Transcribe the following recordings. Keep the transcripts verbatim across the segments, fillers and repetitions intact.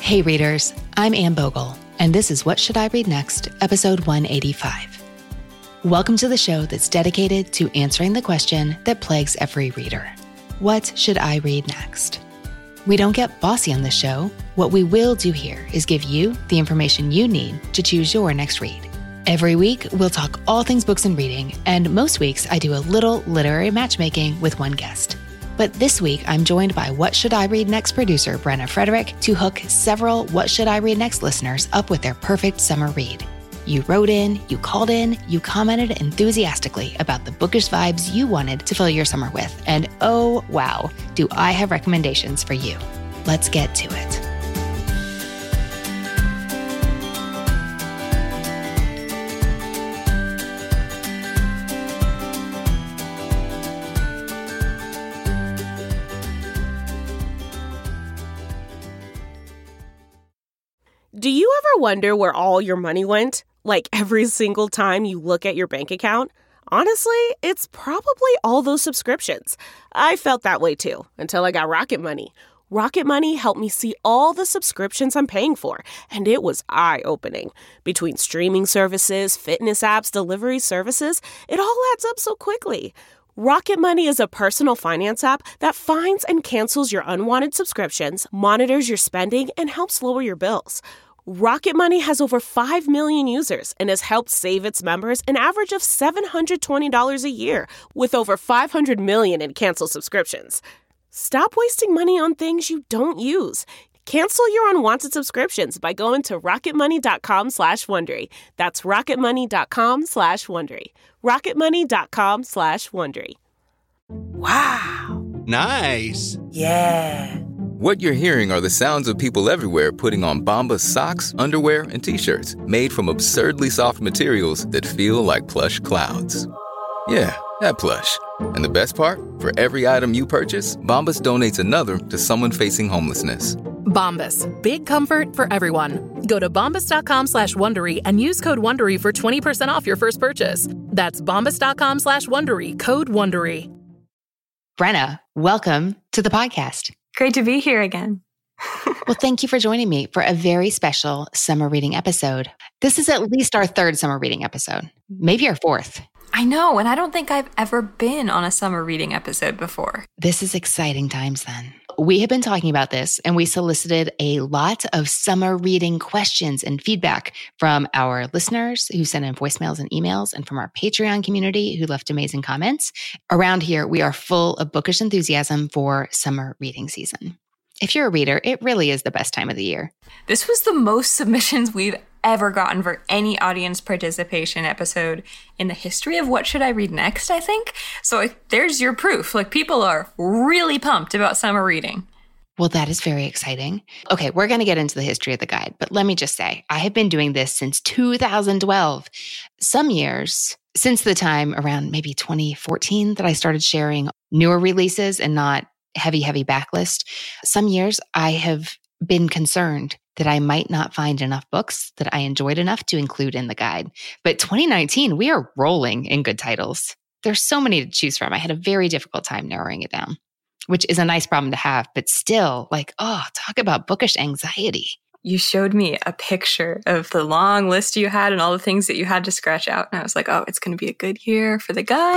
Hey readers, I'm Anne Bogle, and this is What Should I Read Next, episode one eighty-five. Welcome to the show that's dedicated to answering the question that plagues every reader. What should I read next? We don't get bossy on this show. What we will do here is give you the information you need to choose your next read. Every week, we'll talk all things books and reading, and most weeks I do a little literary matchmaking with one guest. But this week, I'm joined by What Should I Read Next producer Brenna Frederick to hook several What Should I Read Next listeners up with their perfect summer read. You wrote in, you called in, you commented enthusiastically about the bookish vibes you wanted to fill your summer with. And oh, wow, do I have recommendations for you. Let's get to it. Do you ever wonder where all your money went? Like every single time you look at your bank account? Honestly, it's probably all those subscriptions. I felt that way too, until I got Rocket Money. Rocket Money helped me see all the subscriptions I'm paying for, and it was eye-opening. Between streaming services, fitness apps, delivery services, it all adds up so quickly. Rocket Money is a personal finance app that finds and cancels your unwanted subscriptions, monitors your spending, and helps lower your bills. Rocket Money has over five million users and has helped save its members an average of seven hundred twenty dollars a year, with over five hundred million in canceled subscriptions. Stop wasting money on things you don't use. Cancel your unwanted subscriptions by going to rocketmoney.com slash Wondery. That's rocketmoney.com slash Wondery. rocketmoney.com slash Wondery. Wow. Nice. Yeah. What you're hearing are the sounds of people everywhere putting on Bombas socks, underwear, and T-shirts made from absurdly soft materials that feel like plush clouds. Yeah, that plush. And the best part? For every item you purchase, Bombas donates another to someone facing homelessness. Bombas. Big comfort for everyone. Go to bombas.com slash Wondery and use code Wondery for twenty percent off your first purchase. That's bombas.com slash Wondery. Code Wondery. Brenna, welcome to the podcast. Great to be here again. Well, thank you for joining me for a very special summer reading episode. This is at least our third summer reading episode, maybe our fourth. I know, and I don't think I've ever been on a summer reading episode before. This is exciting times then. We have been talking about this, and we solicited a lot of summer reading questions and feedback from our listeners who sent in voicemails and emails, and from our Patreon community who left amazing comments. Around here, we are full of bookish enthusiasm for summer reading season. If you're a reader, it really is the best time of the year. This was the most submissions we've ever gotten for any audience participation episode in the history of What Should I Read Next, I think. So like, there's your proof. Like, people are really pumped about summer reading. Well, that is very exciting. Okay, we're going to get into the history of the guide, but let me just say, I have been doing this since two thousand twelve. Some years, since the time around maybe twenty fourteen that I started sharing newer releases and not heavy, heavy backlist, some years I have been concerned that I might not find enough books that I enjoyed enough to include in the guide. But twenty nineteen, we are rolling in good titles. There's so many to choose from. I had a very difficult time narrowing it down, which is a nice problem to have, but still, like, oh, talk about bookish anxiety. You showed me a picture of the long list you had and all the things that you had to scratch out. And I was like, oh, it's going to be a good year for the guide.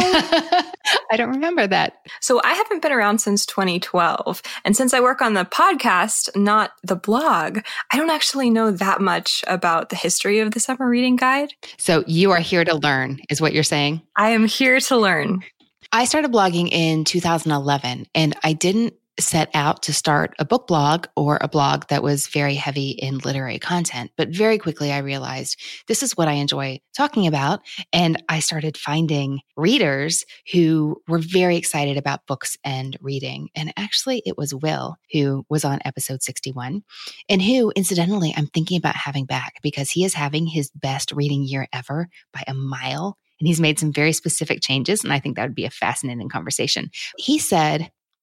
I don't remember that. So I haven't been around since twenty twelve. And since I work on the podcast, not the blog, I don't actually know that much about the history of the summer reading guide. So you are here to learn, is what you're saying? I am here to learn. I started blogging in two thousand eleven, and I didn't set out to start a book blog or a blog that was very heavy in literary content. But very quickly, I realized this is what I enjoy talking about. And I started finding readers who were very excited about books and reading. And actually, it was Will who was on episode sixty-one, and who, incidentally, I'm thinking about having back because he is having his best reading year ever by a mile. And he's made some very specific changes. And I think that would be a fascinating conversation. He said,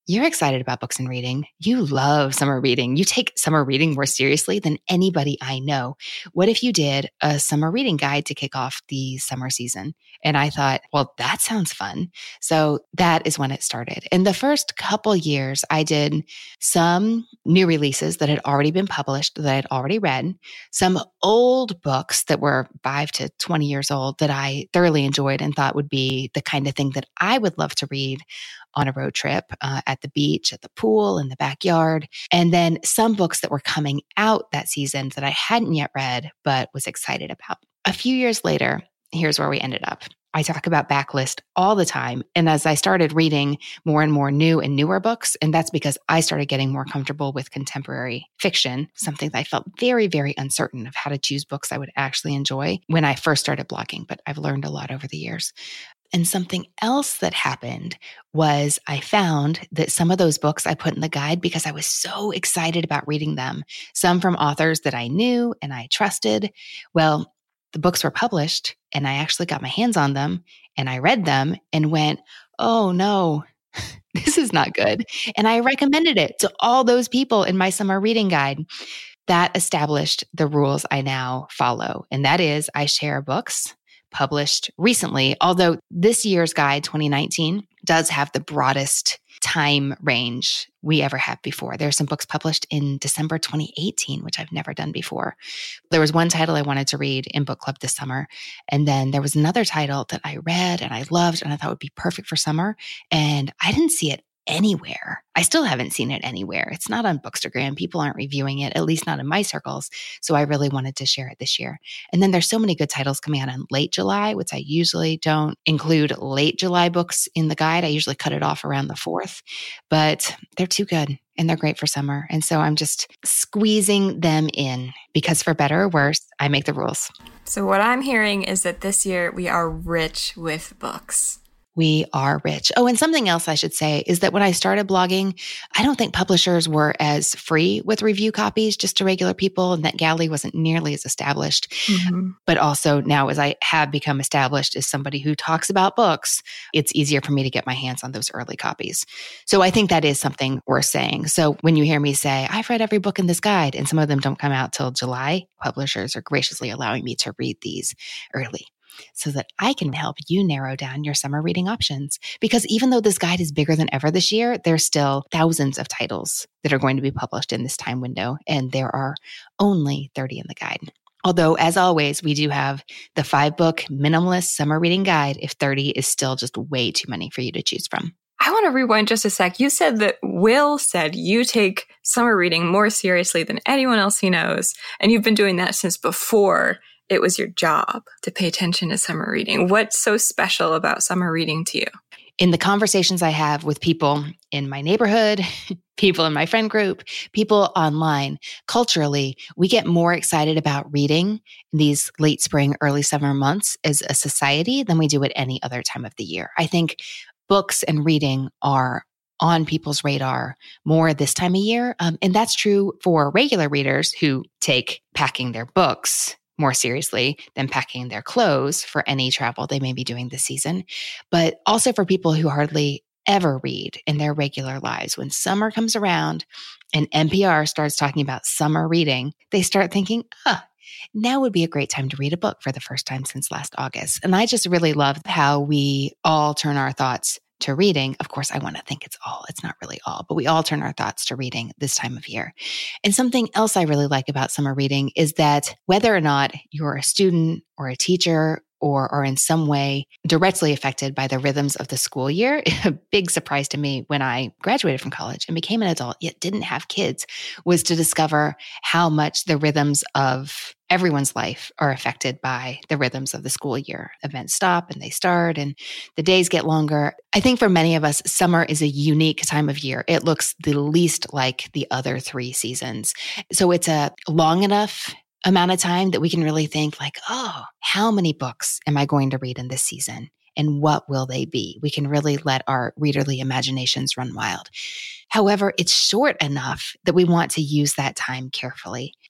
You're excited about books and reading. You love summer reading. You take summer reading more seriously than anybody I know. What if you did a summer reading guide to kick off the summer season? And I thought, well, that sounds fun. So that is when it started. In the first couple years, I did some new releases that had already been published that I had already read, some old books that were five to twenty years old that I thoroughly enjoyed and thought would be the kind of thing that I would love to read on a road trip, uh, at the beach, at the pool, in the backyard. And then some books that were coming out that season that I hadn't yet read, but was excited about. A few years later, here's where we ended up. I talk about backlist all the time. And as I started reading more and more new and newer books, and that's because I started getting more comfortable with contemporary fiction, something that I felt very, very uncertain of how to choose books I would actually enjoy when I first started blogging, but I've learned a lot over the years. And something else that happened was I found that some of those books I put in the guide because I was so excited about reading them, some from authors that I knew and I trusted. Well, the books were published and I actually got my hands on them and I read them and went, oh no, this is not good. And I recommended it to all those people in my summer reading guide. That established the rules I now follow. And that is I share books published recently, although this year's guide, twenty nineteen, does have the broadest time range we ever had before. There are some books published in December twenty eighteen, which I've never done before. There was one title I wanted to read in book club this summer. And then there was another title that I read and I loved and I thought would be perfect for summer. And I didn't see it anywhere. I still haven't seen it anywhere. It's not on Bookstagram. People aren't reviewing it, at least not in my circles. So I really wanted to share it this year. And then there's so many good titles coming out in late July, which I usually don't include late July books in the guide. I usually cut it off around the fourth, but they're too good and they're great for summer. And so I'm just squeezing them in because for better or worse, I make the rules. So what I'm hearing is that this year we are rich with books. We are rich. Oh, and something else I should say is that when I started blogging, I don't think publishers were as free with review copies just to regular people, and that Galley wasn't nearly as established. Mm-hmm. But also now as I have become established as somebody who talks about books, it's easier for me to get my hands on those early copies. So I think that is something worth saying. So when you hear me say, I've read every book in this guide, and some of them don't come out till July, publishers are graciously allowing me to read these early, so that I can help you narrow down your summer reading options. Because even though this guide is bigger than ever this year, there's still thousands of titles that are going to be published in this time window, and there are only thirty in the guide. Although, as always, we do have the five-book minimalist summer reading guide if thirty is still just way too many for you to choose from. I want to rewind just a sec. You said that Will said you take summer reading more seriously than anyone else he knows, and you've been doing that since before it was your job to pay attention to summer reading. What's so special about summer reading to you? In the conversations I have with people in my neighborhood, people in my friend group, people online, culturally, we get more excited about reading in these late spring, early summer months as a society than we do at any other time of the year. I think books and reading are on people's radar more this time of year. Um, and that's true for regular readers who take packing their books more seriously than packing their clothes for any travel they may be doing this season, but also for people who hardly ever read in their regular lives. When summer comes around and N P R starts talking about summer reading, they start thinking, ah, now would be a great time to read a book for the first time since last August. And I just really love how we all turn our thoughts to reading. Of course, I want to think it's all. It's not really all, but we all turn our thoughts to reading this time of year. And something else I really like about summer reading is that whether or not you're a student or a teacher or are in some way directly affected by the rhythms of the school year, a big surprise to me when I graduated from college and became an adult, yet didn't have kids, was to discover how much the rhythms of everyone's life are affected by the rhythms of the school year. Events stop and they start and the days get longer. I think for many of us, summer is a unique time of year. It looks the least like the other three seasons. So it's a long enough amount of time that we can really think like, oh, how many books am I going to read in this season? And what will they be? We can really let our readerly imaginations run wild. However, it's short enough that we want to use that time carefully.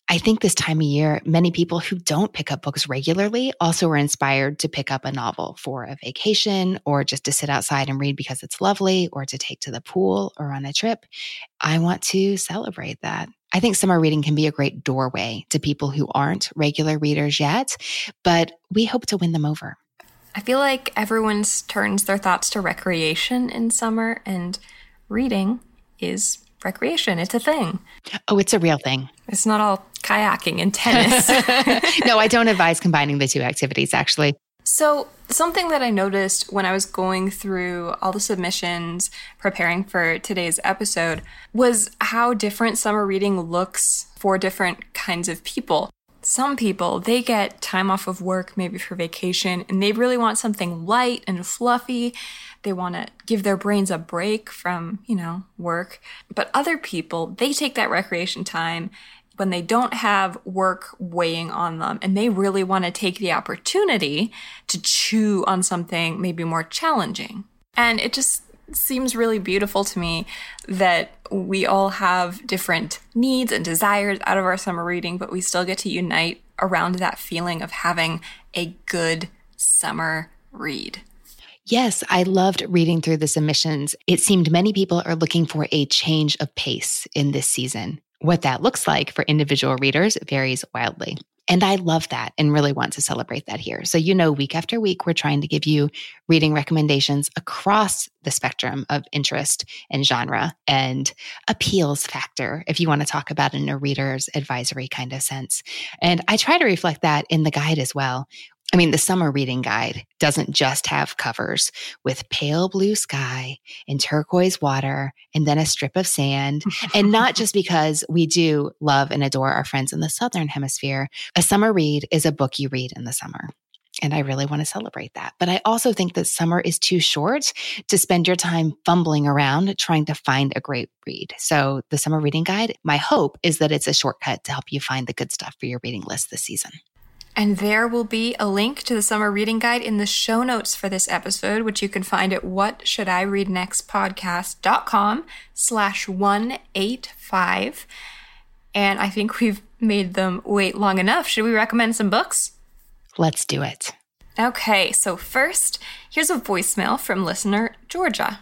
I think this time of year, many people who don't pick up books regularly also are inspired to pick up a novel for a vacation or just to sit outside and read because it's lovely or to take to the pool or on a trip. I want to celebrate that. I think summer reading can be a great doorway to people who aren't regular readers yet, but we hope to win them over. I feel like everyone turns their thoughts to recreation in summer, and reading is recreation. It's a thing. Oh, it's a real thing. It's not all kayaking and tennis. No, I don't advise combining the two activities, actually. So something that I noticed when I was going through all the submissions preparing for today's episode was how different summer reading looks for different kinds of people. Some people, they get time off of work, maybe for vacation, and they really want something light and fluffy. They want to give their brains a break from, you know, work. But other people, they take that recreation time when they don't have work weighing on them, and they really want to take the opportunity to chew on something maybe more challenging. And it just seems really beautiful to me that we all have different needs and desires out of our summer reading, but we still get to unite around that feeling of having a good summer read. Yes, I loved reading through the submissions. It seemed many people are looking for a change of pace in this season. What that looks like for individual readers varies wildly. And I love that and really want to celebrate that here. So, you know, week after week, we're trying to give you reading recommendations across the spectrum of interest and genre and appeals factor, if you want to talk about it in a reader's advisory kind of sense. And I try to reflect that in the guide as well. I mean, the summer reading guide doesn't just have covers with pale blue sky and turquoise water and then a strip of sand. And not just because we do love and adore our friends in the Southern Hemisphere. A summer read is a book you read in the summer. And I really want to celebrate that. But I also think that summer is too short to spend your time fumbling around trying to find a great read. So the summer reading guide, my hope is that it's a shortcut to help you find the good stuff for your reading list this season. And there will be a link to the summer reading guide in the show notes for this episode, which you can find at whatshouldireadnextpodcast.com slash 185. And I think we've made them wait long enough. Should we recommend some books? Let's do it. Okay, so first, here's a voicemail from listener Georgia.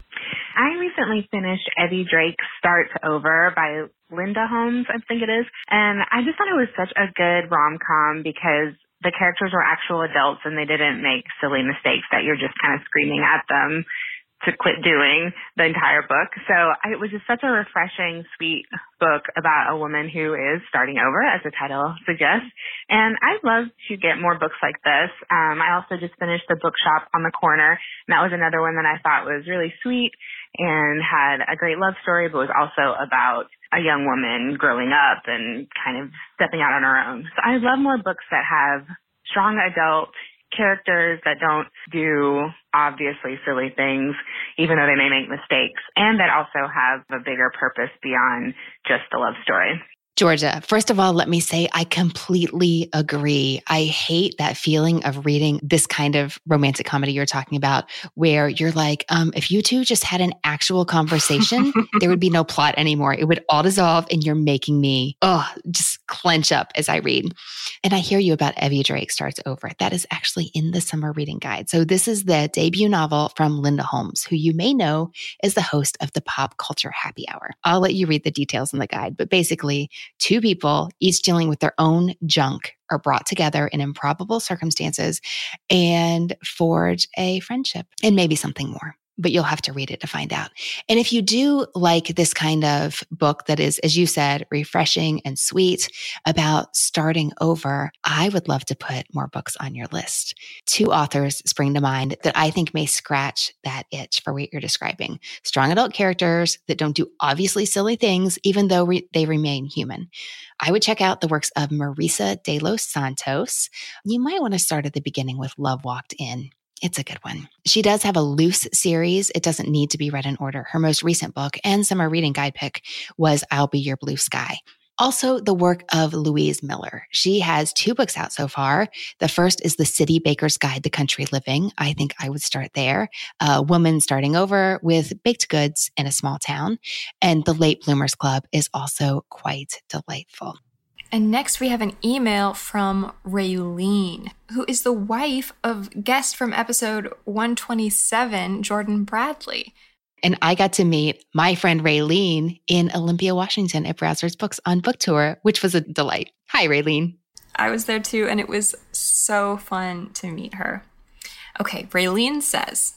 I recently finished Evie Drake's Starts Over by Linda Holmes, I think it is. And I just thought it was such a good rom-com because the characters were actual adults and they didn't make silly mistakes that you're just kind of screaming at them to quit doing the entire book. So I, it was just such a refreshing, sweet book about a woman who is starting over, as the title suggests. And I'd love to get more books like this. Um, I also just finished The Bookshop on the Corner, and that was another one that I thought was really sweet and had a great love story, but was also about a young woman growing up and kind of stepping out on her own. So I love more books that have strong adult characters that don't do obviously silly things, even though they may make mistakes, and that also have a bigger purpose beyond just a love story. Georgia, first of all, let me say I completely agree. I hate that feeling of reading this kind of romantic comedy you're talking about, where you're like, um, if you two just had an actual conversation, there would be no plot anymore. It would all dissolve and you're making me, oh, just clench up as I read. And I hear you about Evie Drake Starts Over. That is actually in the summer reading guide. So this is the debut novel from Linda Holmes, who you may know is the host of the Pop Culture Happy Hour. I'll let you read the details in the guide, but basically, two people, each dealing with their own junk, are brought together in improbable circumstances and forge a friendship and maybe something more. But you'll have to read it to find out. And if you do like this kind of book that is, as you said, refreshing and sweet about starting over, I would love to put more books on your list. Two authors spring to mind that I think may scratch that itch for what you're describing. Strong adult characters that don't do obviously silly things, even though re- they remain human. I would check out the works of Marisa de los Santos. You might want to start at the beginning with Love Walked In. It's a good one. She does have a loose series. It doesn't need to be read in order. Her most recent book and summer reading guide pick was I'll Be Your Blue Sky. Also, the work of Louise Miller. She has two books out so far. The first is The City Baker's Guide to Country Living. I think I would start there. A woman starting over with baked goods in a small town. And The Late Bloomers Club is also quite delightful. And next we have an email from Raylene, who is the wife of guest from episode one twenty-seven, Jordan Bradley. And I got to meet my friend Raylene in Olympia, Washington at Browser's Books on book tour, which was a delight. Hi, Raylene. I was there too, and it was so fun to meet her. Okay, Raylene says,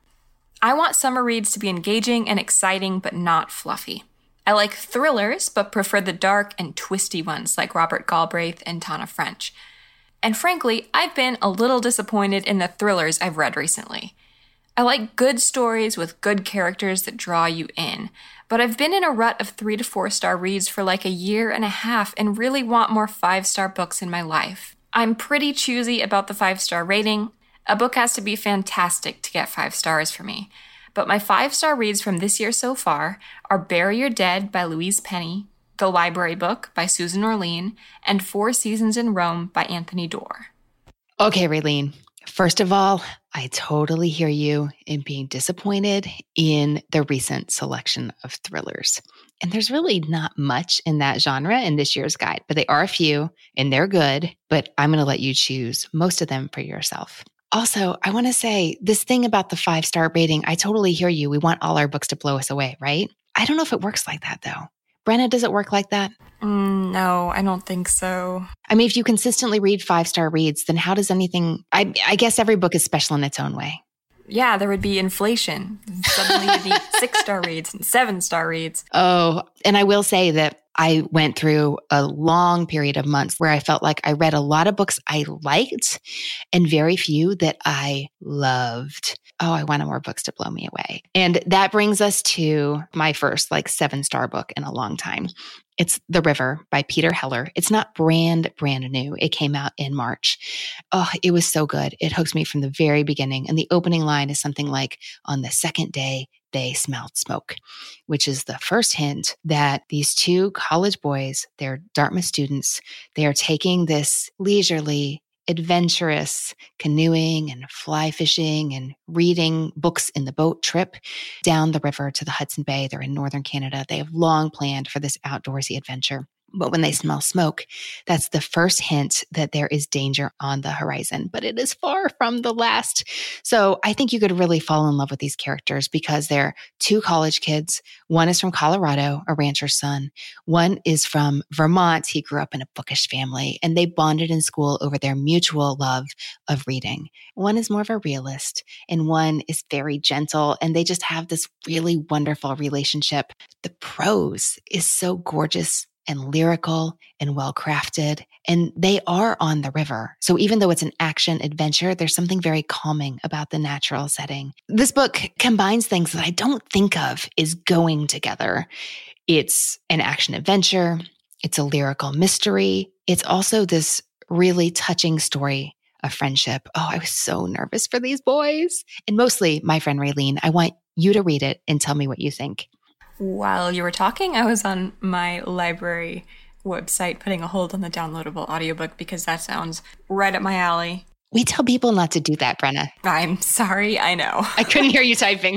I want summer reads to be engaging and exciting, but not fluffy. I like thrillers, but prefer the dark and twisty ones like Robert Galbraith and Tana French. And frankly, I've been a little disappointed in the thrillers I've read recently. I like good stories with good characters that draw you in, but I've been in a rut of three to four star reads for like a year and a half and really want more five star books in my life. I'm pretty choosy about the five star rating. A book has to be fantastic to get five stars for me. But my five star reads from this year so far are Bury Your Dead by Louise Penny, The Library Book by Susan Orlean, and Four Seasons in Rome by Anthony Doerr. Okay, Raylene. First of all, I totally hear you in being disappointed in the recent selection of thrillers. And there's really not much in that genre in this year's guide, but they are a few and they're good, but I'm going to let you choose most of them for yourself. Also, I want to say this thing about the five-star rating, I totally hear you. We want all our books to blow us away, right? I don't know if it works like that though. Brenna, does it work like that? Mm, no, I don't think so. I mean, if you consistently read five-star reads, then how does anything, I, I guess every book is special in its own way. Yeah, there would be inflation. Suddenly you'd need six-star reads and seven-star reads. Oh, and I will say that I went through a long period of months where I felt like I read a lot of books I liked and very few that I loved. Oh, I wanted more books to blow me away. And that brings us to my first like seven-star book in a long time. It's The River by Peter Heller. It's not brand, brand new. It came out in March. Oh, it was so good. It hooked me from the very beginning. And the opening line is something like, on the second day, they smelled smoke, which is the first hint that these two college boys, they're Dartmouth students, they are taking this leisurely, adventurous canoeing and fly fishing and reading books in the boat trip down the river to the Hudson Bay. They're in northern Canada. They have long planned for this outdoorsy adventure. But when they smell smoke, that's the first hint that there is danger on the horizon, but it is far from the last. So I think you could really fall in love with these characters because they're two college kids. One is from Colorado, a rancher's son. One is from Vermont. He grew up in a bookish family, and they bonded in school over their mutual love of reading. One is more of a realist, and one is very gentle, and they just have this really wonderful relationship. The prose is so gorgeous and lyrical and well-crafted, and they are on the river. So even though it's an action adventure, there's something very calming about the natural setting. This book combines things that I don't think of as going together. It's an action adventure. It's a lyrical mystery. It's also this really touching story of friendship. Oh, I was so nervous for these boys. And mostly, my friend Raylene, I want you to read it and tell me what you think. While you were talking, I was on my library website putting a hold on the downloadable audiobook because that sounds right up my alley. We tell people not to do that, Brenna. I'm sorry, I know. I couldn't hear you typing.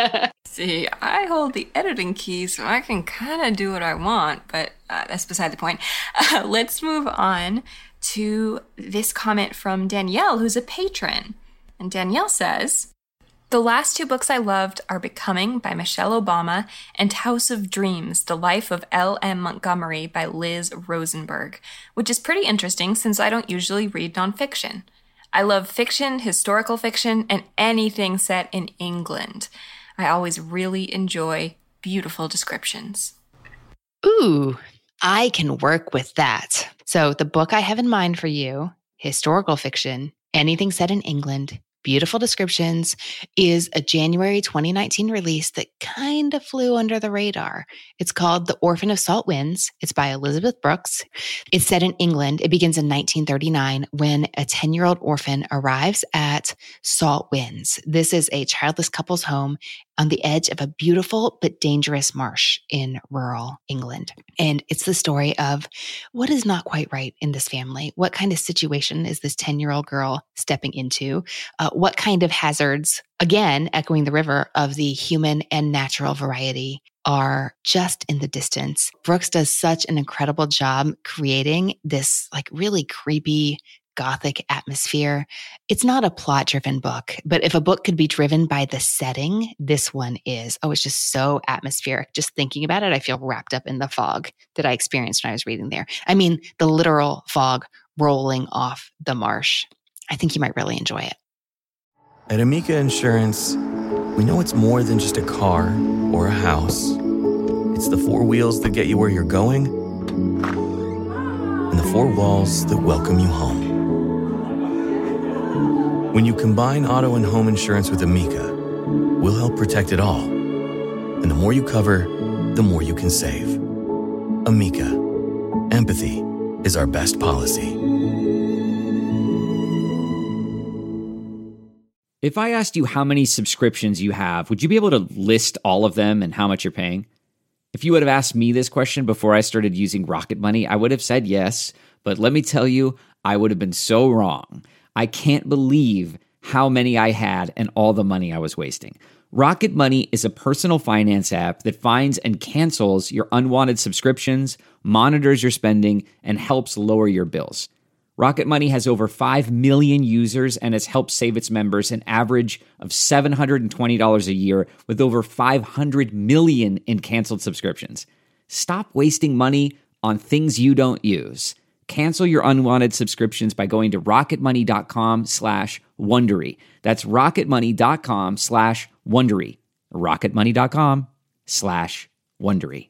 See, I hold the editing key, so I can kind of do what I want, but uh, that's beside the point. Uh, let's move on to this comment from Danielle, who's a patron. And Danielle says, the last two books I loved are Becoming by Michelle Obama and House of Dreams, The Life of L M Montgomery by Liz Rosenberg, which is pretty interesting since I don't usually read nonfiction. I love fiction, historical fiction, and anything set in England. I always really enjoy beautiful descriptions. Ooh, I can work with that. So the book I have in mind for you, historical fiction, anything set in England, beautiful descriptions, is a January twenty nineteen release that kind of flew under the radar. It's called The Orphan of Salt Winds. It's by Elizabeth Brooks. It's set in England. It begins in nineteen thirty-nine when a ten-year-old orphan arrives at Salt Winds. This is a childless couple's home on the edge of a beautiful but dangerous marsh in rural England. And it's the story of what is not quite right in this family. What kind of situation is this ten-year-old girl stepping into? Uh, what kind of hazards, again, echoing the river of the human and natural variety, are just in the distance. Brooks does such an incredible job creating this like really creepy Gothic atmosphere. It's not a plot-driven book, but if a book could be driven by the setting, this one is. Oh, it's just so atmospheric. Just thinking about it, I feel wrapped up in the fog that I experienced when I was reading there. I mean, the literal fog rolling off the marsh. I think you might really enjoy it. At Amica Insurance, we know it's more than just a car or a house. It's the four wheels that get you where you're going and the four walls that welcome you home. When you combine auto and home insurance with Amica, we'll help protect it all. And the more you cover, the more you can save. Amica. Empathy is our best policy. If I asked you how many subscriptions you have, would you be able to list all of them and how much you're paying? If you would have asked me this question before I started using Rocket Money, I would have said yes, but let me tell you, I would have been so wrong. I can't believe how many I had and all the money I was wasting. Rocket Money is a personal finance app that finds and cancels your unwanted subscriptions, monitors your spending, and helps lower your bills. Rocket Money has over five million users and has helped save its members an average of seven hundred twenty dollars a year with over five hundred million in canceled subscriptions. Stop wasting money on things you don't use. Cancel your unwanted subscriptions by going to rocketmoney.com slash Wondery. That's rocketmoney.com slash Wondery. rocketmoney.com slash Wondery.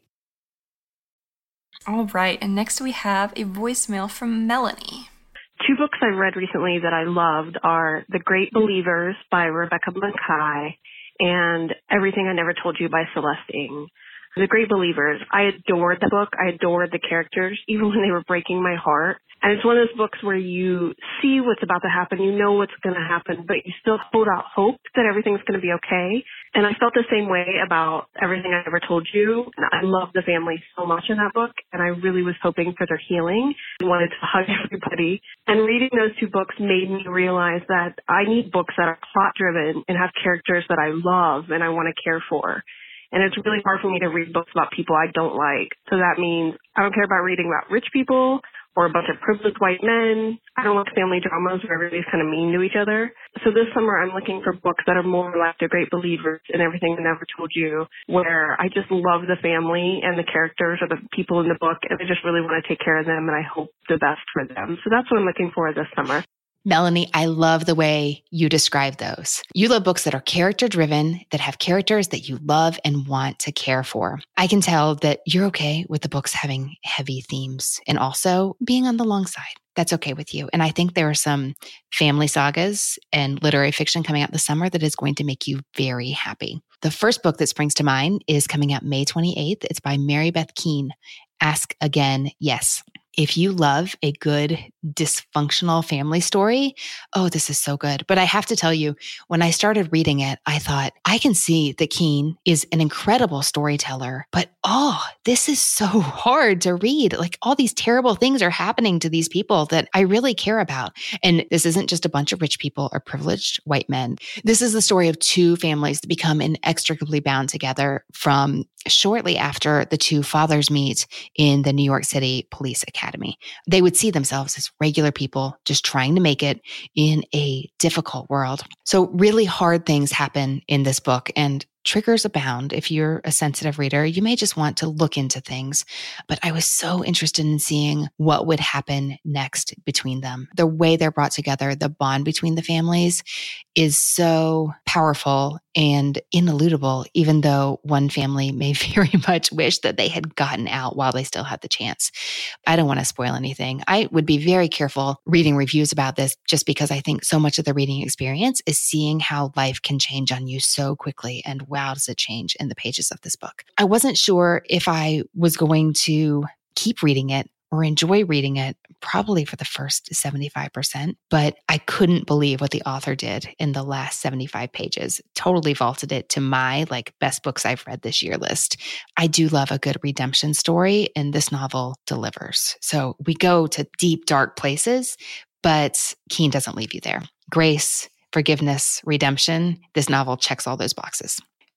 All right, and next we have a voicemail from Melanie. Two books I read recently that I loved are The Great Believers by Rebecca Mackay and Everything I Never Told You by Celeste Ng. The Great Believers, I adored the book. I adored the characters, even when they were breaking my heart. And it's one of those books where you see what's about to happen, you know what's going to happen, but you still hold out hope that everything's going to be okay. And I felt the same way about Everything I Ever Told You. And I love the family so much in that book, and I really was hoping for their healing and wanted to hug everybody. And reading those two books made me realize that I need books that are plot-driven and have characters that I love and I want to care for. And it's really hard for me to read books about people I don't like. So that means I don't care about reading about rich people or a bunch of privileged white men. I don't like family dramas where everybody's kind of mean to each other. So this summer I'm looking for books that are more like The Great Believers and Everything I Never Told You, where I just love the family and the characters or the people in the book, and I just really want to take care of them, and I hope the best for them. So that's what I'm looking for this summer. Melanie, I love the way you describe those. You love books that are character-driven, that have characters that you love and want to care for. I can tell that you're okay with the books having heavy themes and also being on the long side. That's okay with you. And I think there are some family sagas and literary fiction coming out this summer that is going to make you very happy. The first book that springs to mind is coming out May twenty-eighth. It's by Mary Beth Keane. Ask Again, Yes. If you love a good dysfunctional family story, oh, this is so good. But I have to tell you, when I started reading it, I thought, I can see that Keane is an incredible storyteller, but oh, this is so hard to read. Like all these terrible things are happening to these people that I really care about. And this isn't just a bunch of rich people or privileged white men. This is the story of two families that become inextricably bound together from shortly after the two fathers meet in the New York City Police Academy. They would see themselves as regular people just trying to make it in a difficult world. So really hard things happen in this book, and triggers abound. If you're a sensitive reader, you may just want to look into things. But I was so interested in seeing what would happen next between them. The way they're brought together, the bond between the families is so powerful and ineludible, even though one family may very much wish that they had gotten out while they still had the chance. I don't want to spoil anything. I would be very careful reading reviews about this just because I think so much of the reading experience is seeing how life can change on you so quickly. And wow, does it change in the pages of this book. I wasn't sure if I was going to keep reading it or enjoy reading it, probably for the first seventy-five percent, but I couldn't believe what the author did in the last seventy-five pages. Totally vaulted it to my like best books I've read this year list. I do love a good redemption story, and this novel delivers. So we go to deep, dark places, but Keane doesn't leave you there. Grace, forgiveness, redemption, this novel checks all those boxes.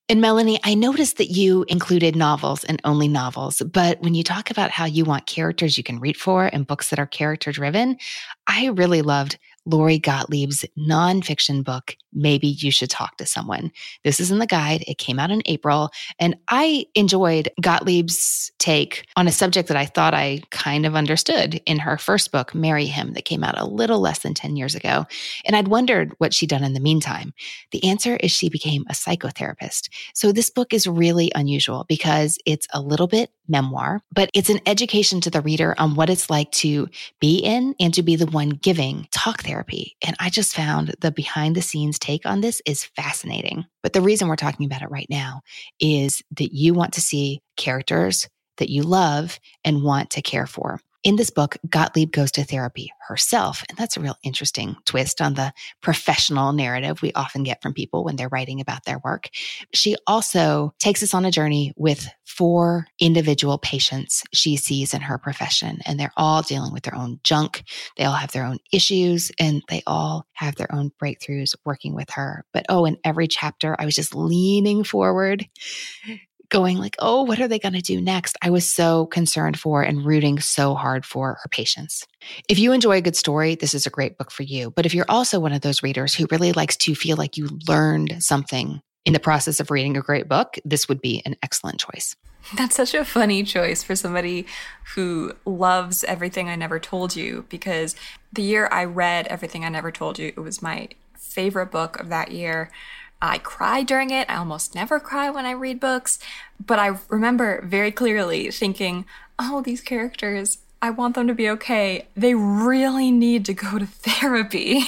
And Melanie, I noticed that you included novels and only novels, but when you talk about how you want characters you can root for and books that are character driven, I really loved Lori Gottlieb's nonfiction book, Maybe You Should Talk to Someone. This is in the guide. It came out in April, and I enjoyed Gottlieb's take on a subject that I thought I kind of understood in her first book, Marry Him, that came out a little less than ten years ago. And I'd wondered what she'd done in the meantime. The answer is she became a psychotherapist. So this book is really unusual because it's a little bit memoir, but it's an education to the reader on what it's like to be in and to be the one giving talk therapy. And I just found the behind the scenes take on this is fascinating. But the reason we're talking about it right now is that you want to see characters that you love and want to care for. In this book, Gottlieb goes to therapy herself, and that's a real interesting twist on the professional narrative we often get from people when they're writing about their work. She also takes us on a journey with four individual patients she sees in her profession, and they're all dealing with their own junk. They all have their own issues, and they all have their own breakthroughs working with her. But oh, in every chapter, I was just leaning forward, going like, oh, what are they going to do next? I was so concerned for and rooting so hard for her patients. If you enjoy a good story, this is a great book for you. But if you're also one of those readers who really likes to feel like you learned something in the process of reading a great book, this would be an excellent choice. That's such a funny choice for somebody who loves Everything I Never Told You, because the year I read Everything I Never Told You, it was my favorite book of that year. I cried during it. I almost never cry when I read books, but I remember very clearly thinking, oh, these characters, I want them to be okay. They really need to go to therapy.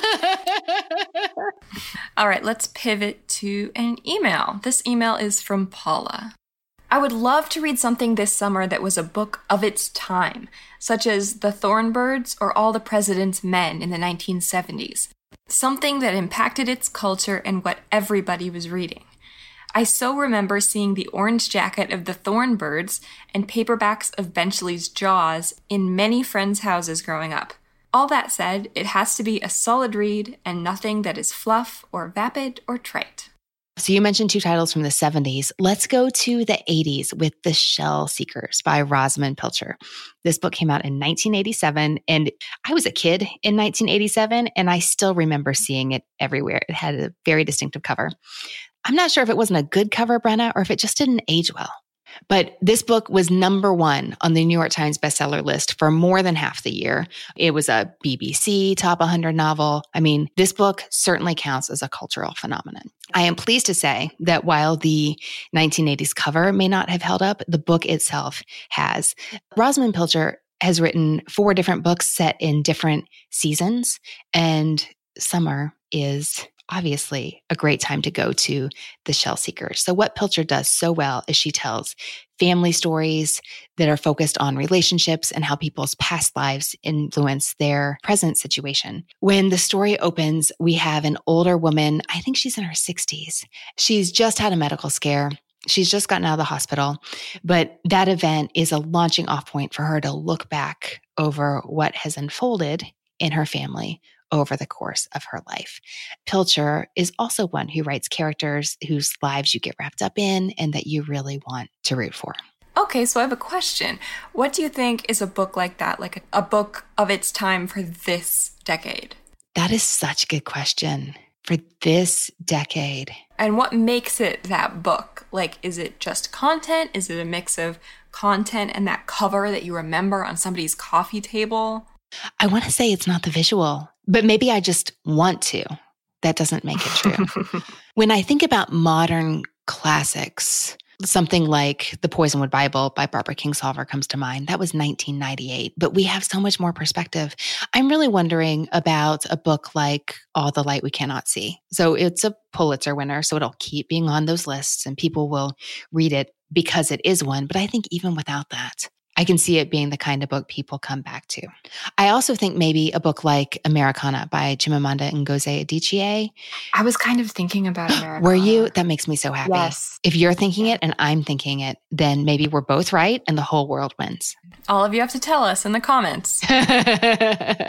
All right, let's pivot to an email. This email is from Paula. I would love to read something this summer that was a book of its time, such as The Thornbirds or All the President's Men in the nineteen seventies. Something that impacted its culture and what everybody was reading. I so remember seeing the orange jacket of The Thornbirds and paperbacks of Benchley's Jaws in many friends' houses growing up. All that said, it has to be a solid read and nothing that is fluff or vapid or trite. So you mentioned two titles from the seventies. Let's go to the eighties with The Shell Seekers by Rosamund Pilcher. This book came out in nineteen eighty-seven, and I was a kid in nineteen eighty-seven, and I still remember seeing it everywhere. It had a very distinctive cover. I'm not sure if it wasn't a good cover, Brenna, or if it just didn't age well. But this book was number one on the New York Times bestseller list for more than half the year. It was a B B C top one hundred novel. I mean, this book certainly counts as a cultural phenomenon. I am pleased to say that while the nineteen eighties cover may not have held up, the book itself has. Rosamund Pilcher has written four different books set in different seasons, and summer is obviously a great time to go to The Shell Seekers. So what Pilcher does so well is she tells family stories that are focused on relationships and how people's past lives influence their present situation. When the story opens, we have an older woman, I think she's in her sixties. She's just had a medical scare. She's just gotten out of the hospital, but that event is a launching off point for her to look back over what has unfolded in her family over the course of her life. Pilcher is also one who writes characters whose lives you get wrapped up in and that you really want to root for. Okay, so I have a question. What do you think is a book like that, like a, a book of its time for this decade? That is such a good question. For this decade. And what makes it that book? Like, is it just content? Is it a mix of content and that cover that you remember on somebody's coffee table? I want to say it's not the visual, but maybe I just want to. That doesn't make it true. When I think about modern classics, something like The Poisonwood Bible by Barbara Kingsolver comes to mind. That was nineteen ninety-eight, but we have so much more perspective. I'm really wondering about a book like All the Light We Cannot See. So it's a Pulitzer winner, so it'll keep being on those lists and people will read it because it is one. But I think even without that, I can see it being the kind of book people come back to. I also think maybe a book like Americana by Chimamanda Ngozi Adichie. I was kind of thinking about Americana. Were you? That makes me so happy. Yes. If you're thinking it and I'm thinking it, then maybe we're both right and the whole world wins. All of you have to tell us in the comments.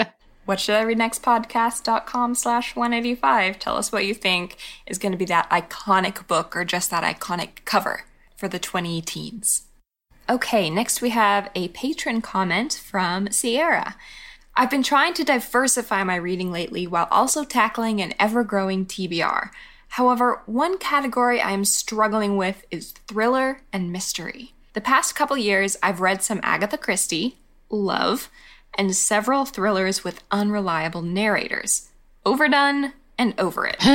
What Should I Read Next podcast.com slash 185. Tell us what you think is going to be that iconic book or just that iconic cover for the twenty teens. Okay, next we have a patron comment from Sierra. I've been trying to diversify my reading lately while also tackling an ever-growing T B R. However, one category I am struggling with is thriller and mystery. The past couple years, I've read some Agatha Christie, love, and several thrillers with unreliable narrators. Overdone and over it.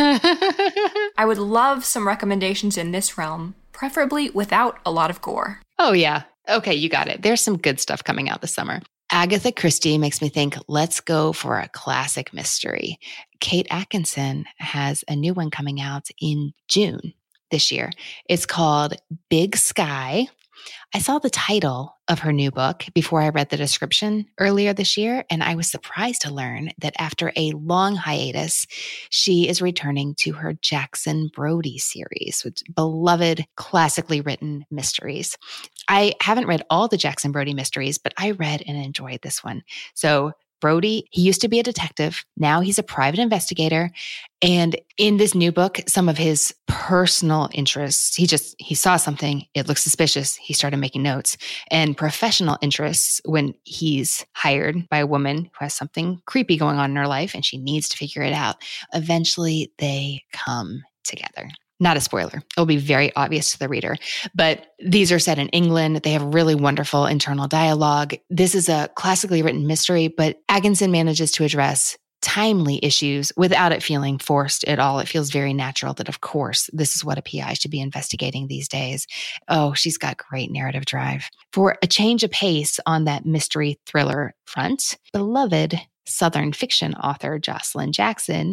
I would love some recommendations in this realm, preferably without a lot of gore. Oh, yeah. Okay, you got it. There's some good stuff coming out this summer. Agatha Christie makes me think, let's go for a classic mystery. Kate Atkinson has a new one coming out in June this year. It's called Big Sky. I saw the title of her new book before I read the description earlier this year, and I was surprised to learn that after a long hiatus, she is returning to her Jackson Brodie series, with beloved, classically written mysteries. I haven't read all the Jackson Brodie mysteries, but I read and enjoyed this one. So Brodie, he used to be a detective. Now he's a private investigator. And in this new book, some of his personal interests, he just, he saw something, it looked suspicious. He started making notes. And professional interests, when he's hired by a woman who has something creepy going on in her life and she needs to figure it out, eventually they come together. Not a spoiler. It'll be very obvious to the reader. But these are set in England. They have really wonderful internal dialogue. This is a classically written mystery, but Atkinson manages to address timely issues without it feeling forced at all. It feels very natural that, of course, this is what a P I should be investigating these days. Oh, she's got great narrative drive. For a change of pace on that mystery thriller front, beloved Southern fiction author Jocelyn Jackson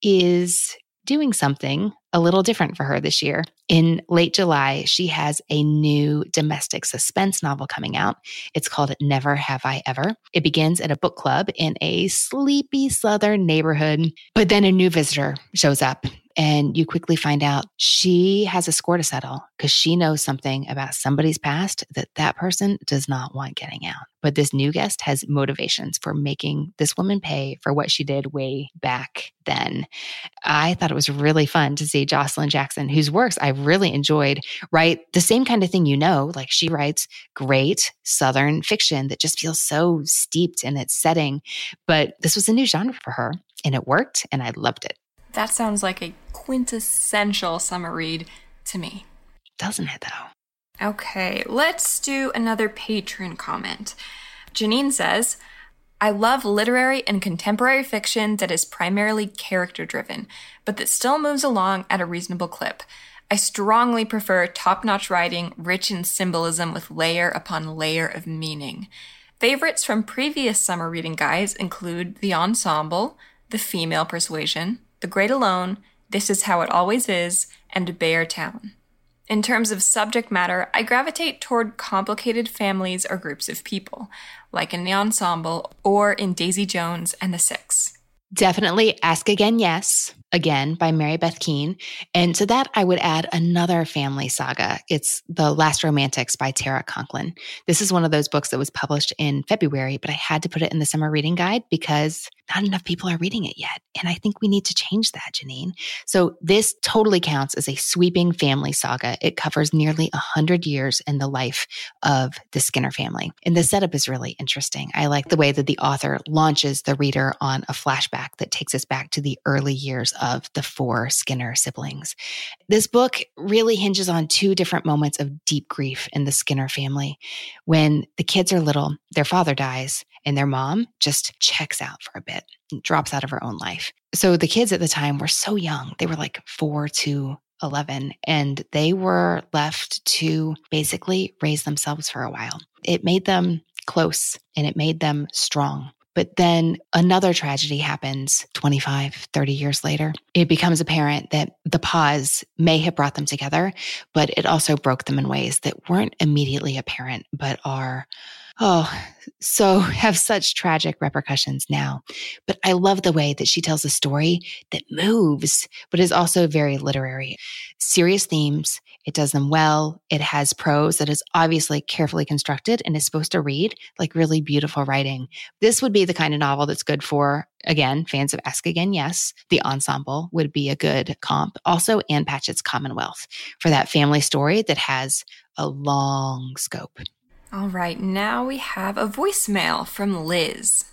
is doing something a little different for her this year. In late July, she has a new domestic suspense novel coming out. It's called Never Have I Ever. It begins at a book club in a sleepy Southern neighborhood, but then a new visitor shows up. And you quickly find out she has a score to settle because she knows something about somebody's past that that person does not want getting out. But this new guest has motivations for making this woman pay for what she did way back then. I thought it was really fun to see Jocelyn Jackson, whose works I really enjoyed, write the same kind of thing you know, like she writes great Southern fiction that just feels so steeped in its setting. But this was a new genre for her, and it worked, and I loved it. That sounds like a quintessential summer read to me. Doesn't it, though? Okay, let's do another patron comment. Janine says, I love literary and contemporary fiction that is primarily character-driven, but that still moves along at a reasonable clip. I strongly prefer top-notch writing rich in symbolism with layer upon layer of meaning. Favorites from previous summer reading guides include The Ensemble, The Female Persuasion, The Great Alone, This Is How It Always Is, and Bear Town. In terms of subject matter, I gravitate toward complicated families or groups of people, like in The Ensemble or in Daisy Jones and the Six. Definitely Ask Again, Yes, again by Mary Beth Keane. And to that, I would add another family saga. It's The Last Romantics by Tara Conklin. This is one of those books that was published in February, but I had to put it in the summer reading guide because not enough people are reading it yet. And I think we need to change that, Janine. So this totally counts as a sweeping family saga. It covers nearly one hundred years in the life of the Skinner family. And the setup is really interesting. I like the way that the author launches the reader on a flashback that takes us back to the early years of the four Skinner siblings. This book really hinges on two different moments of deep grief in the Skinner family. When the kids are little, their father dies, and their mom just checks out for a bit and drops out of her own life. So the kids at the time were so young. They were like four to eleven, and they were left to basically raise themselves for a while. It made them close and it made them strong. But then another tragedy happens twenty-five, thirty years later. It becomes apparent that the pause may have brought them together, but it also broke them in ways that weren't immediately apparent, but are oh, so have such tragic repercussions now. But I love the way that she tells a story that moves, but is also very literary. Serious themes. It does them well. It has prose that is obviously carefully constructed and is supposed to read like really beautiful writing. This would be the kind of novel that's good for, again, fans of Ask Again, Yes. The Ensemble would be a good comp. Also, Ann Patchett's Commonwealth for that family story that has a long scope. All right, now we have a voicemail from Liz.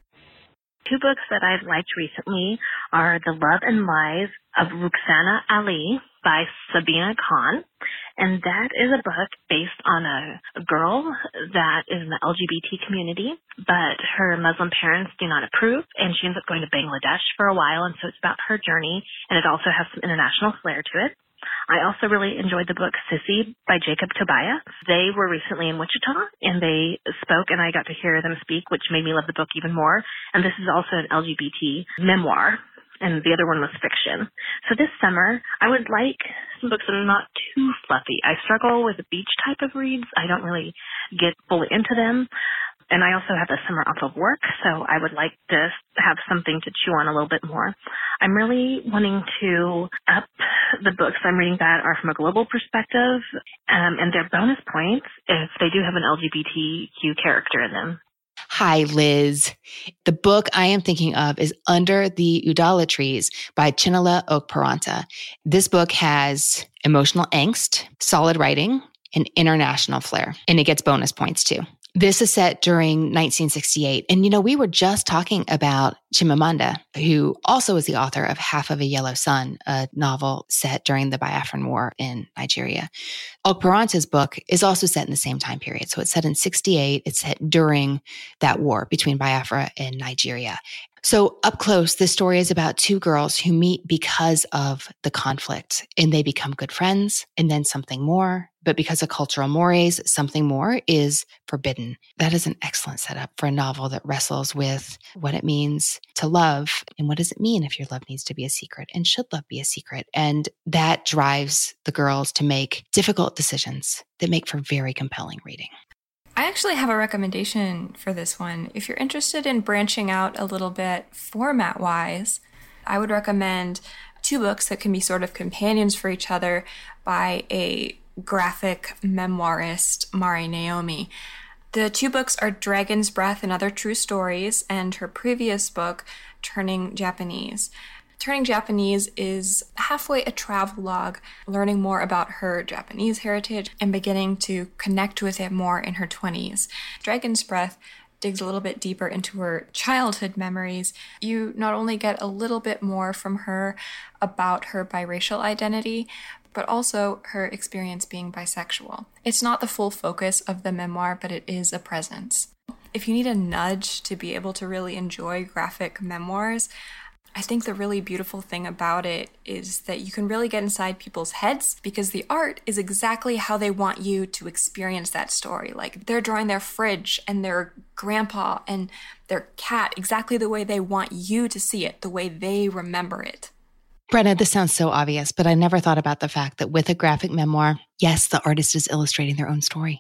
Two books that I've liked recently are The Love and Lies of Rukhsana Ali by Sabina Khan. And that is a book based on a, a girl that is in the L G B T community, but her Muslim parents do not approve, and she ends up going to Bangladesh for a while, and so it's about her journey, and it also has some international flair to it. I also really enjoyed the book Sissy by Jacob Tobiah. They were recently in Wichita, and they spoke, and I got to hear them speak, which made me love the book even more. And this is also an L G B T memoir, and the other one was fiction. So this summer, I would like some books that are not too fluffy. I struggle with beach type of reads. I don't really get fully into them. And I also have the summer off of work, so I would like to have something to chew on a little bit more. I'm really wanting to up the books I'm reading that are from a global perspective, um, and they're bonus points if they do have an L G B T Q character in them. Hi, Liz. The book I am thinking of is Under the Udala Trees by Chinala Okparanta. This book has emotional angst, solid writing, and international flair, and it gets bonus points too. This is set during nineteen sixty-eight. And, you know, we were just talking about Chimamanda, who also is the author of Half of a Yellow Sun, a novel set during the Biafran War in Nigeria. Okparanta's book is also set in the same time period. So it's set in sixty-eight. It's set during that war between Biafra and Nigeria. So up close, this story is about two girls who meet because of the conflict, and they become good friends, and then something more. But because of cultural mores, something more is forbidden. That is an excellent setup for a novel that wrestles with what it means to love, and what does it mean if your love needs to be a secret, and should love be a secret? And that drives the girls to make difficult decisions that make for very compelling reading. I actually have a recommendation for this one. If you're interested in branching out a little bit format-wise, I would recommend two books that can be sort of companions for each other by a graphic memoirist, Mari Naomi. The two books are Dragon's Breath and Other True Stories, and her previous book, Turning Japanese. Turning Japanese is halfway a travelogue, learning more about her Japanese heritage and beginning to connect with it more in her twenties. Dragon's Breath digs a little bit deeper into her childhood memories. You not only get a little bit more from her about her biracial identity, but also her experience being bisexual. It's not the full focus of the memoir, but it is a presence. If you need a nudge to be able to really enjoy graphic memoirs, I think the really beautiful thing about it is that you can really get inside people's heads because the art is exactly how they want you to experience that story. Like they're drawing their fridge and their grandpa and their cat exactly the way they want you to see it, the way they remember it. Brenna, this sounds so obvious, but I never thought about the fact that with a graphic memoir, yes, the artist is illustrating their own story.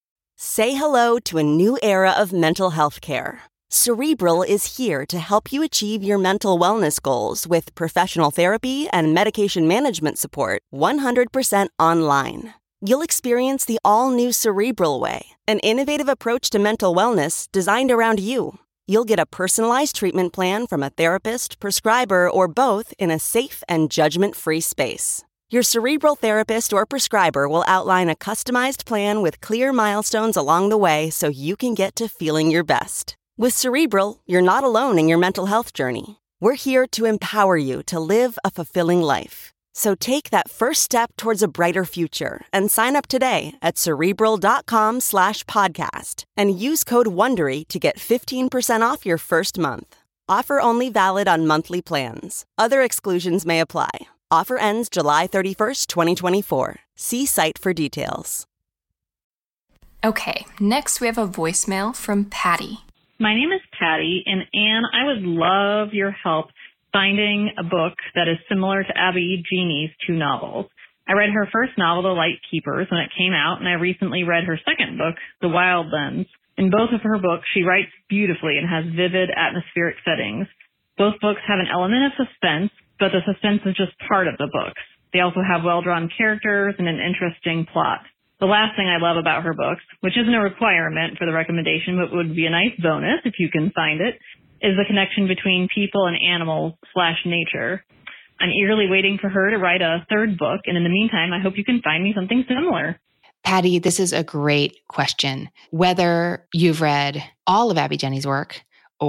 Say hello to a new era of mental health care. Cerebral is here to help you achieve your mental wellness goals with professional therapy and medication management support one hundred percent online. You'll experience the all-new Cerebral Way, an innovative approach to mental wellness designed around you. You'll get a personalized treatment plan from a therapist, prescriber, or both in a safe and judgment-free space. Your Cerebral therapist or prescriber will outline a customized plan with clear milestones along the way so you can get to feeling your best. With Cerebral, you're not alone in your mental health journey. We're here to empower you to live a fulfilling life. So take that first step towards a brighter future and sign up today at Cerebral.com slash podcast and use code WONDERY to get fifteen percent off your first month. Offer only valid on monthly plans. Other exclusions may apply. Offer ends July thirty-first, twenty twenty-four. See site for details. Okay, next we have a voicemail from Patty. My name is Patty, and Anne, I would love your help finding a book that is similar to Abby Jeannie's two novels. I read her first novel, The Light Keepers, when it came out, and I recently read her second book, The Wild Lens. In both of her books, she writes beautifully and has vivid atmospheric settings. Both books have an element of suspense, but the suspense is just part of the books. They also have well-drawn characters and an interesting plot. The last thing I love about her books, which isn't a requirement for the recommendation, but would be a nice bonus if you can find it, is the connection between people and animals slash nature. I'm eagerly waiting for her to write a third book, and in the meantime, I hope you can find me something similar. Patty, this is a great question. Whether you've read all of Abby Jennings' work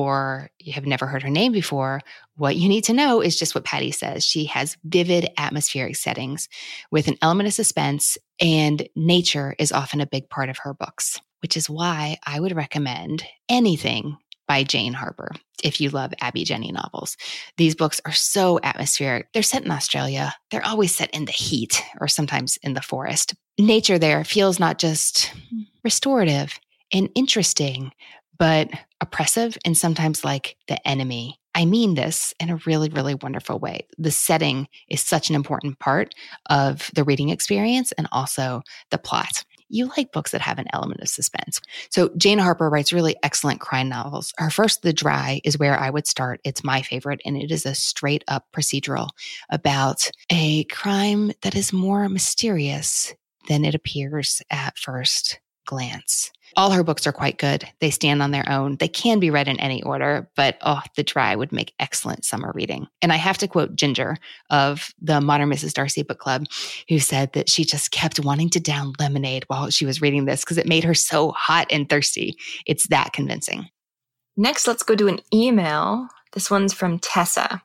or you have never heard her name before, what you need to know is just what Patty says. She has vivid atmospheric settings with an element of suspense, and nature is often a big part of her books, which is why I would recommend anything by Jane Harper if you love Abby Jennings novels. These books are so atmospheric. They're set in Australia. They're always set in the heat or sometimes in the forest. Nature there feels not just restorative and interesting, but oppressive and sometimes like the enemy. I mean this in a really, really wonderful way. The setting is such an important part of the reading experience and also the plot. You like books that have an element of suspense. So Jane Harper writes really excellent crime novels. Her first, The Dry, is where I would start. It's my favorite, and it is a straight up procedural about a crime that is more mysterious than it appears at first glance. All her books are quite good. They stand on their own. They can be read in any order, but oh, The Dry would make excellent summer reading. And I have to quote Ginger of the Modern Missus Darcy Book Club, who said that she just kept wanting to down lemonade while she was reading this because it made her so hot and thirsty. It's that convincing. Next, let's go to an email. This one's from Tessa.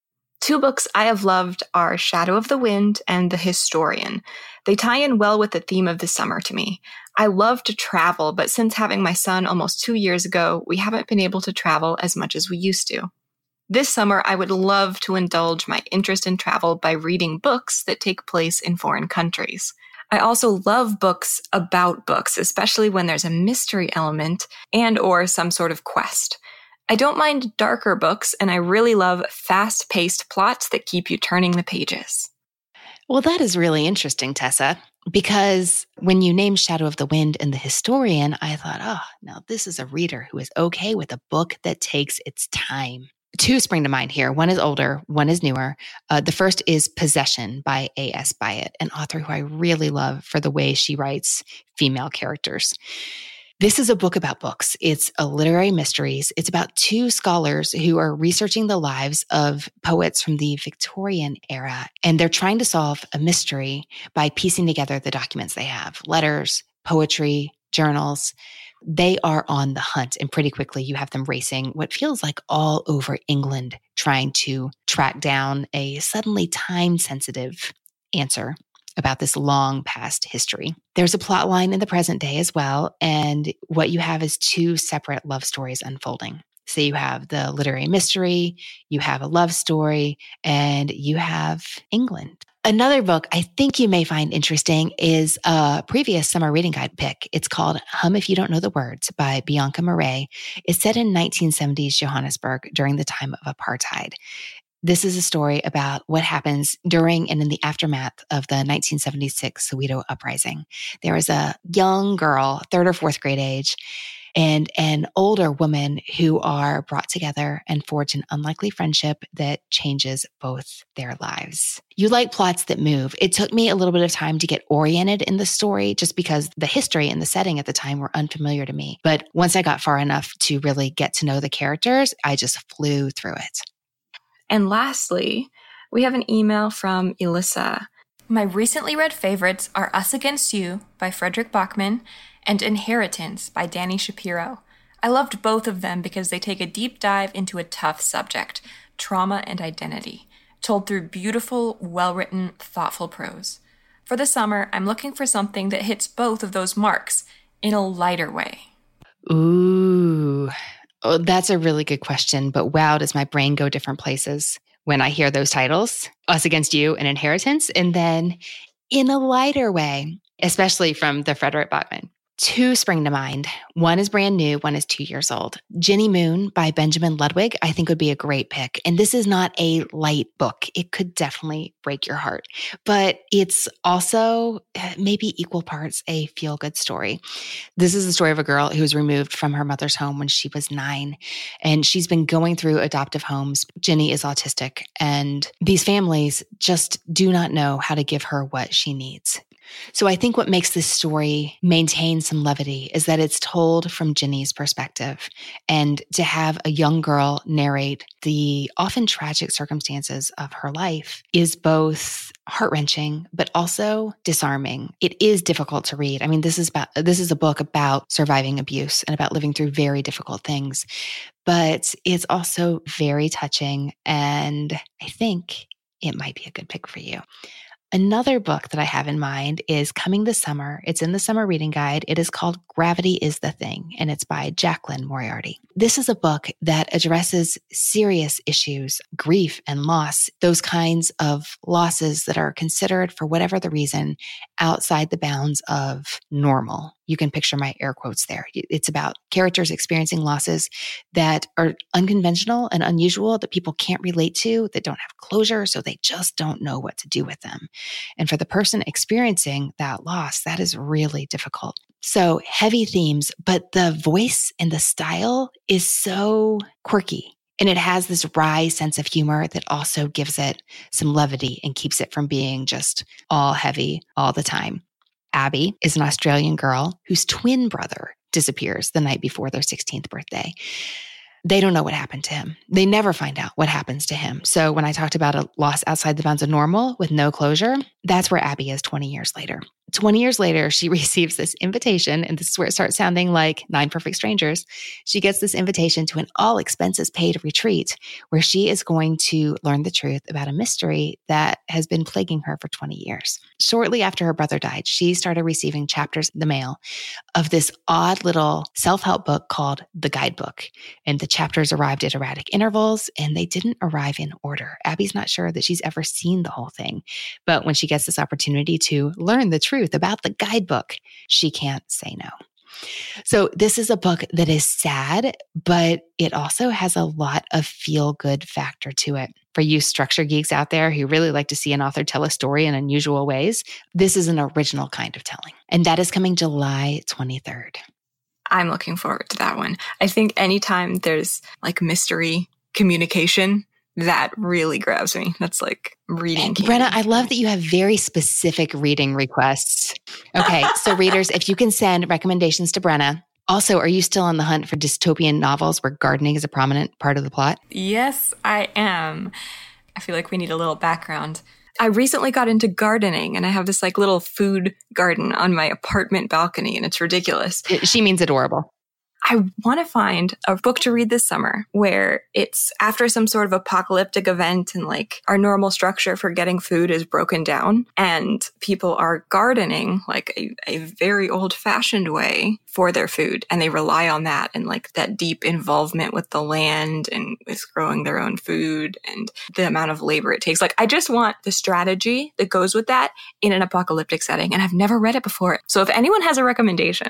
Two books I have loved are Shadow of the Wind and The Historian. They tie in well with the theme of the summer to me. I love to travel, but since having my son almost two years ago, we haven't been able to travel as much as we used to. This summer, I would love to indulge my interest in travel by reading books that take place in foreign countries. I also love books about books, especially when there's a mystery element and or some sort of quest. I don't mind darker books, and I really love fast-paced plots that keep you turning the pages. Well, that is really interesting, Tessa, because when you named Shadow of the Wind and The Historian, I thought, oh, now this is a reader who is okay with a book that takes its time. Two spring to mind here. One is older, one is newer. Uh, the first is Possession by A S Byatt, an author who I really love for the way she writes female characters. This is a book about books. It's a literary mysteries. It's about two scholars who are researching the lives of poets from the Victorian era, and they're trying to solve a mystery by piecing together the documents they have, letters, poetry, journals. They are on the hunt, and pretty quickly you have them racing what feels like all over England, trying to track down a suddenly time-sensitive answer about this long past history. There's a plot line in the present day as well, and what you have is two separate love stories unfolding. So you have the literary mystery, you have a love story, and you have England. Another book I think you may find interesting is a previous summer reading guide pick. It's called Hum If You Don't Know the Words by Bianca Murray. It's set in nineteen seventies Johannesburg during the time of apartheid. This is a story about what happens during and in the aftermath of the nineteen seventy-six Soweto uprising. There is a young girl, third or fourth grade age, and an older woman who are brought together and forge an unlikely friendship that changes both their lives. You like plots that move. It took me a little bit of time to get oriented in the story just because the history and the setting at the time were unfamiliar to me. But once I got far enough to really get to know the characters, I just flew through it. And lastly, we have an email from Elissa. My recently read favorites are Us Against You by Frederick Bachman and Inheritance by Dani Shapiro. I loved both of them because they take a deep dive into a tough subject, trauma and identity, told through beautiful, well-written, thoughtful prose. For the summer, I'm looking for something that hits both of those marks in a lighter way. Ooh. Oh, that's a really good question, but wow, does my brain go different places when I hear those titles, Us Against You and Inheritance, and then in a lighter way, especially from the Frederick Bachman. Two spring to mind. One is brand new, one is two years old. Jenny Moon by Benjamin Ludwig, I think would be a great pick. And this is not a light book. It could definitely break your heart, but it's also maybe equal parts a feel-good story. This is the story of a girl who was removed from her mother's home when she was nine, and she's been going through adoptive homes. Jenny is autistic, and these families just do not know how to give her what she needs. So I think what makes this story maintain some levity is that it's told from Jenny's perspective, and to have a young girl narrate the often tragic circumstances of her life is both heart-wrenching, but also disarming. It is difficult to read. I mean, this is about, this is a book about surviving abuse and about living through very difficult things, but it's also very touching, and I think it might be a good pick for you. Another book that I have in mind is coming this summer. It's in the summer reading guide. It is called Gravity is the Thing, and it's by Jacqueline Moriarty. This is a book that addresses serious issues, grief and loss, those kinds of losses that are considered, for whatever the reason, outside the bounds of normal. You can picture my air quotes there. It's about characters experiencing losses that are unconventional and unusual, that people can't relate to, that don't have closure, so they just don't know what to do with them. And for the person experiencing that loss, that is really difficult. So heavy themes, but the voice and the style is so quirky. And it has this wry sense of humor that also gives it some levity and keeps it from being just all heavy all the time. Abby is an Australian girl whose twin brother disappears the night before their sixteenth birthday. They don't know what happened to him. They never find out what happens to him. So when I talked about a loss outside the bounds of normal with no closure, that's where Abby is twenty years later. twenty years later, she receives this invitation, and this is where it starts sounding like Nine Perfect Strangers. She gets this invitation to an all expenses paid retreat where she is going to learn the truth about a mystery that has been plaguing her for twenty years. Shortly after her brother died, she started receiving chapters in the mail of this odd little self-help book called The Guidebook. And the chapters arrived at erratic intervals, and they didn't arrive in order. Abby's not sure that she's ever seen the whole thing. But when she gets this opportunity to learn the truth about the guidebook, she can't say no. So this is a book that is sad, but it also has a lot of feel-good factor to it. For you structure geeks out there who really like to see an author tell a story in unusual ways, this is an original kind of telling. And that is coming July twenty-third. I'm looking forward to that one. I think anytime there's like mystery communication, that really grabs me. That's like reading. Brenna, I love that you have very specific reading requests. Okay, so readers, if you can send recommendations to Brenna. Also, are you still on the hunt for dystopian novels where gardening is a prominent part of the plot? Yes, I am. I feel like we need a little background. I recently got into gardening, and I have this like little food garden on my apartment balcony, and it's ridiculous. She means adorable. I want to find a book to read this summer where it's after some sort of apocalyptic event and like our normal structure for getting food is broken down and people are gardening like a, a very old fashioned way for their food. And they rely on that and like that deep involvement with the land and with growing their own food and the amount of labor it takes. Like I just want the strategy that goes with that in an apocalyptic setting. And I've never read it before. So if anyone has a recommendation,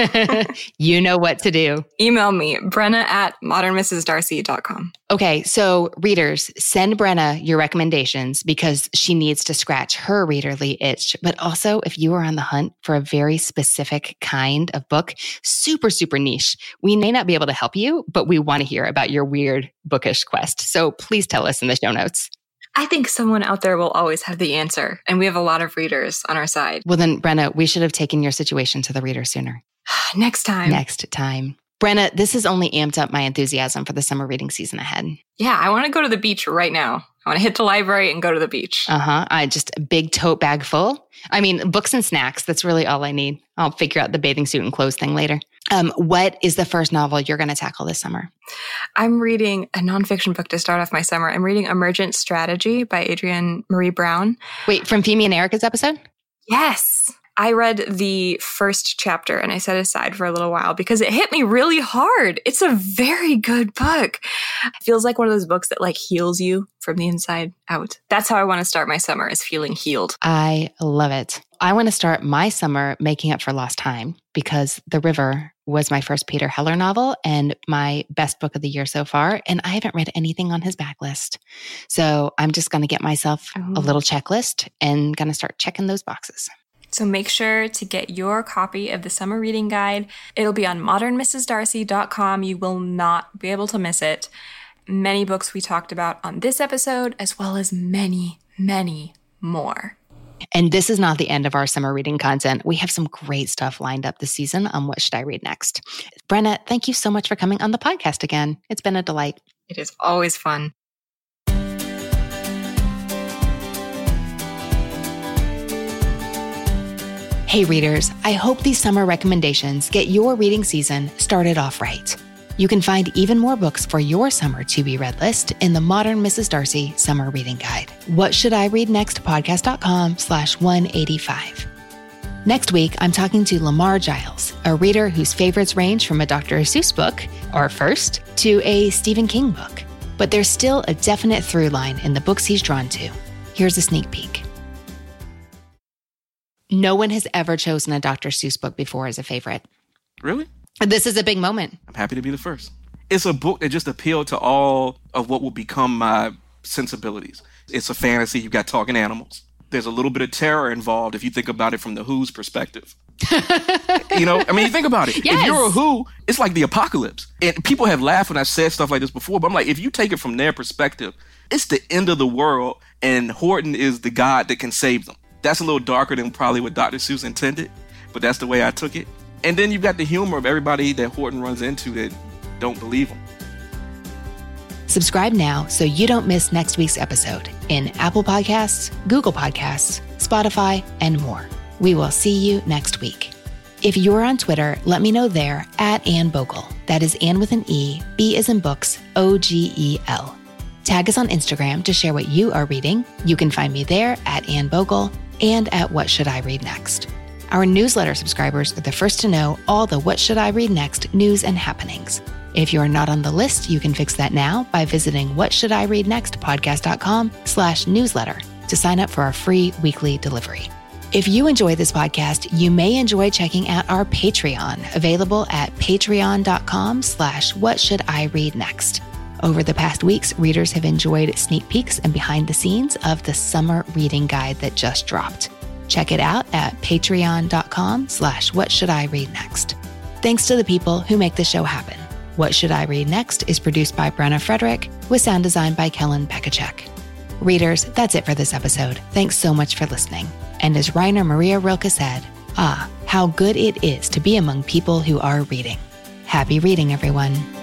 you know what to do. Email me, Brenna at modern missus darcy dot com. Okay, so readers, send Brenna your recommendations because she needs to scratch her readerly itch. But also, if you are on the hunt for a very specific kind of book, super, super niche, we may not be able to help you, but we want to hear about your weird bookish quest. So please tell us in the show notes. I think someone out there will always have the answer, and we have a lot of readers on our side. Well then, Brenna, we should have taken your situation to the reader sooner. Next time. Next time. Brenna, this has only amped up my enthusiasm for the summer reading season ahead. Yeah, I want to go to the beach right now. I want to hit the library and go to the beach. Uh-huh. I just a big tote bag full. I mean, books and snacks. That's really all I need. I'll figure out the bathing suit and clothes thing later. Um, what is the first novel you're going to tackle this summer? I'm reading a nonfiction book to start off my summer. I'm reading Emergent Strategy by Adrienne Marie Brown. Wait, from Femi and Erica's episode? Yes. I read the first chapter and I set it aside for a little while because it hit me really hard. It's a very good book. It feels like one of those books that like heals you from the inside out. That's how I want to start my summer, is feeling healed. I love it. I want to start my summer making up for lost time because The River was my first Peter Heller novel and my best book of the year so far. And I haven't read anything on his backlist. So I'm just going to get myself Ooh. a little checklist and going to start checking those boxes. So make sure to get your copy of the Summer Reading Guide. It'll be on modern missus darcy dot com. You will not be able to miss it. Many books we talked about on this episode, as well as many, many more. And this is not the end of our summer reading content. We have some great stuff lined up this season on What Should I Read Next. Brenna, thank you so much for coming on the podcast again. It's been a delight. It is always fun. Hey readers, I hope these summer recommendations get your reading season started off right. You can find even more books for your summer to-be-read list in the Modern Missus Darcy Summer Reading Guide. What Should I Read Next podcast.com slash 185. Next week, I'm talking to Lamar Giles, a reader whose favorites range from a Doctor Seuss book, or first, to a Stephen King book. But there's still a definite through line in the books he's drawn to. Here's a sneak peek. No one has ever chosen a Doctor Seuss book before as a favorite. Really? This is a big moment. I'm happy to be the first. It's a book that just appealed to all of what will become my sensibilities. It's a fantasy. You've got talking animals. There's a little bit of terror involved if you think about it from the Who's perspective. You know, I mean, you think about it. Yes. If you're a Who, it's like the apocalypse. And people have laughed when I've said stuff like this before, but I'm like, if you take it from their perspective, it's the end of the world, and Horton is the god that can save them. That's a little darker than probably what Doctor Seuss intended, but that's the way I took it. And then you've got the humor of everybody that Horton runs into that don't believe him. Subscribe now so you don't miss next week's episode in Apple Podcasts, Google Podcasts, Spotify, and more. We will see you next week. If you're on Twitter, let me know there at Anne Bogle. That is Anne with an E, B as in books, O G E L. Tag us on Instagram to share what you are reading. You can find me there at Anne Bogle and at What Should I Read Next. Our newsletter subscribers are the first to know all the What Should I Read Next news and happenings. If you are not on the list, you can fix that now by visiting whatshouldireadnextpodcast.com slash newsletter to sign up for our free weekly delivery. If you enjoy this podcast, you may enjoy checking out our Patreon, available at patreon.com slash whatshouldireadnext. Over the past weeks, readers have enjoyed sneak peeks and behind the scenes of the summer reading guide that just dropped. Check it out at patreon.com slash whatshouldireadnext. Thanks to the people who make the show happen. What Should I Read Next is produced by Brenna Frederick with sound design by Kellen Pekacek. Readers, that's it for this episode. Thanks so much for listening. And as Rainer Maria Rilke said, ah, how good it is to be among people who are reading. Happy reading, everyone.